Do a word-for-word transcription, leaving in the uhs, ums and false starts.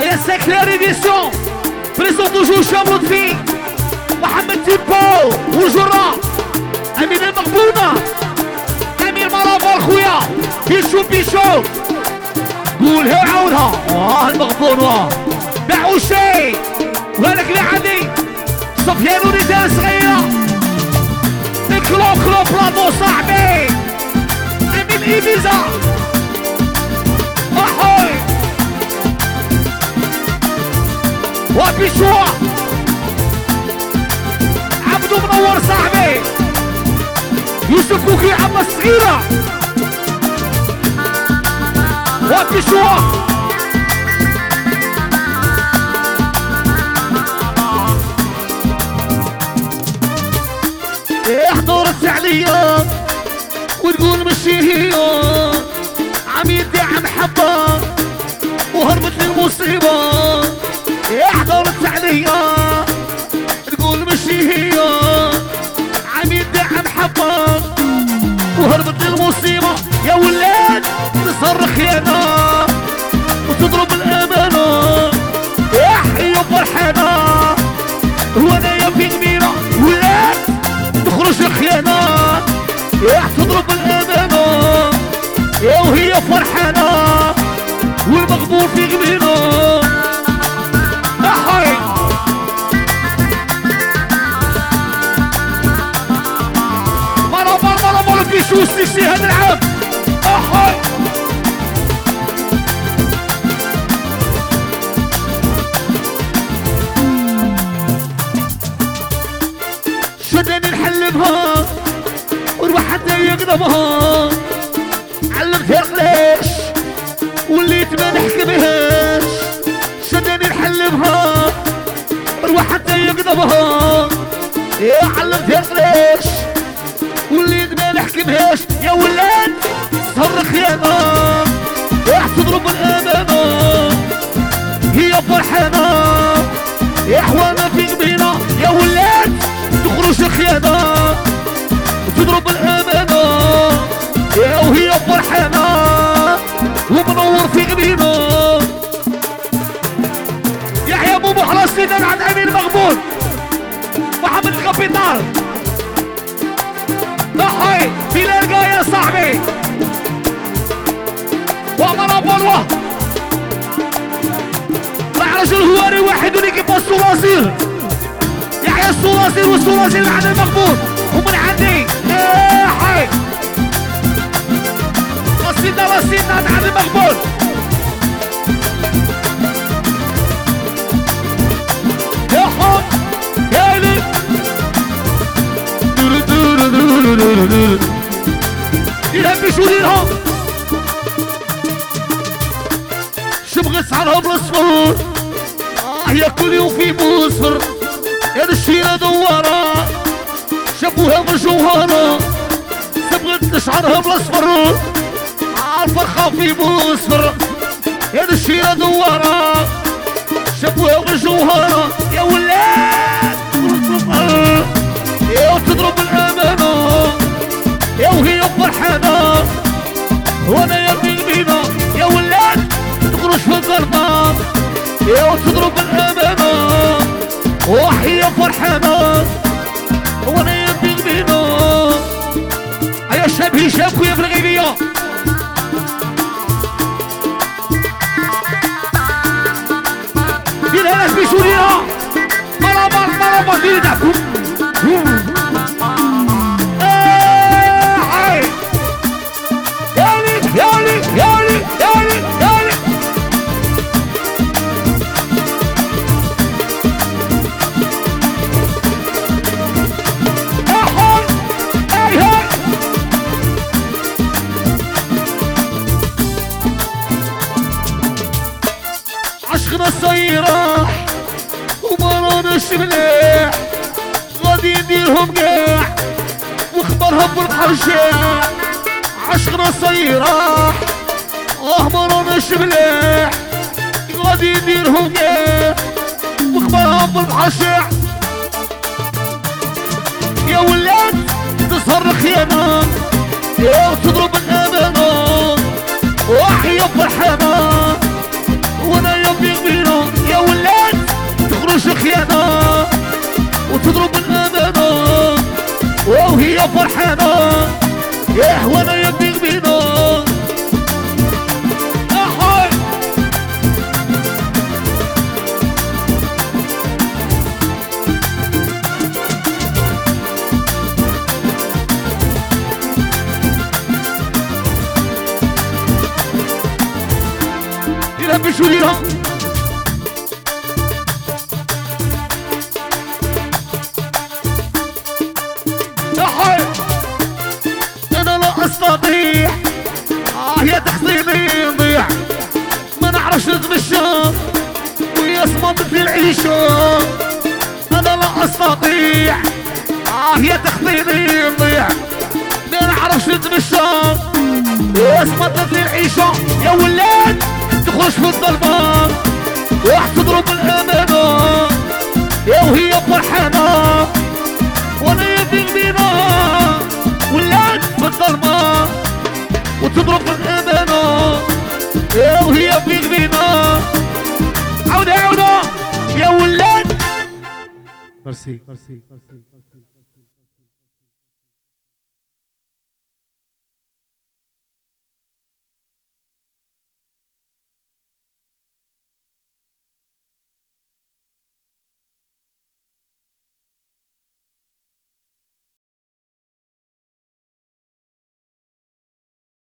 يا ساكلير ايديسيون بريزونتو جو شاملو في محمد تيبو والجرة امين المقبوضة امير مرافا خويا بيشو بيشو قولها عاودها اه المغبون باعوا شي وهذاك اللي عندي سفيان ورجال صغيرة الكلو كلو بلاطو صاحبي امين ايبيزا احوي وبيشوا عبدو منور صاحبي يوسف كوكي عم الصغيرة وبيشوا حضرت عليا وتقول مشي هي عم يدعي محبة وهربت للمصيبة حضرت عليا تقول مشي هي عم يدعي محبة وهربت للمصيبة يا ولاد تصرخ يانا وتضرب الأمانة يا حي فرحانة وانا يا في كبيرة ولاد تخرج الخيانة يا تضرب الأمانة يا وهي فرحانة والمغبور في قبيلة أحي مرة مرة مرة مرة بيشو السيسي هذا العام أحي شدني نحلبها وروح حتى يقدمها علمتها قلاش وليت ما نحكمهاش شدني نحلبها وروح حتى يقدمها يا علمتها قلاش وليت ما نحكمهاش يا ولاد صرخ يا نار يا تضرب الأمانة هي فرحانة يا حوانا في قبيلة يا ولاد تخرج الخيانة وتضرب الأمانة يا وهي فرحانة ومنور في قبيلة يحيى بو محرز سيدان عن أمين مغبون محمد الكابيتال ضحي بلال قايا صاحبي وعمر أبوه راح رجل هواري واحد وليكي باس الوزير يحيى الصوازير والصوازير اللي عند المغبون ومن عندي يا حي رصيدنا رصيدنا عند المغبون يا حي يا لي يلبسوا ليها شبغي سعرها بالاصفر اه يا كل يوم في مصفر يا الشيرة دوارة شافوها بالجوهرة سبغت شعرها بالاصفر عالفرخة في مصفر يا الشيرة دوارة شافوها بالجوهرة يا ولاد يا تضرب الأمانة يا وهي فرحانة وانا يا بينا يا ولاد تخرج في القرطان يا تضرب الأمانة وحية فرحانة وانا يبي بينا يا شاب هشام خويا في الغيبية دير هلاك بيشولينا مرة مرة مرة مرة ديرنا يالي يالي يالي يالي يالي عشقنا الصيراح وما راناش مليح غادي نديرهم قاع وخبرهم بالحرشاع عشقنا الصيراح اه ما راناش مليح غادي نديرهم قاع وخبرهم بالحرشاع يا ولاد تصرخ يا نار يا تضرب الأمانة وحيا فرحانة وانا يبي غبينا يا ولاد تخرج خيانة وتضرب الامانة وهي فرحانة ياه وانا يبي غبينا احي يلبسوا ليها احي انا لا استطيع اه يا تخزيني نضيع ما نعرفش نتمشى ويا صمت في العيشة انا لا استطيع اه يا تخزيني نضيع ما نعرفش نتمشى ويا صمت في العيشة يا ولاد تخرج في الظلمة واحد تضرب الامانة يا وهي فرحانة وانا يبي غبينا ولاد في الظلمة وتضرب الامانة يا وهي في غبينا عودة عودة يا ولاد. ميرسي ميرسي ميرسي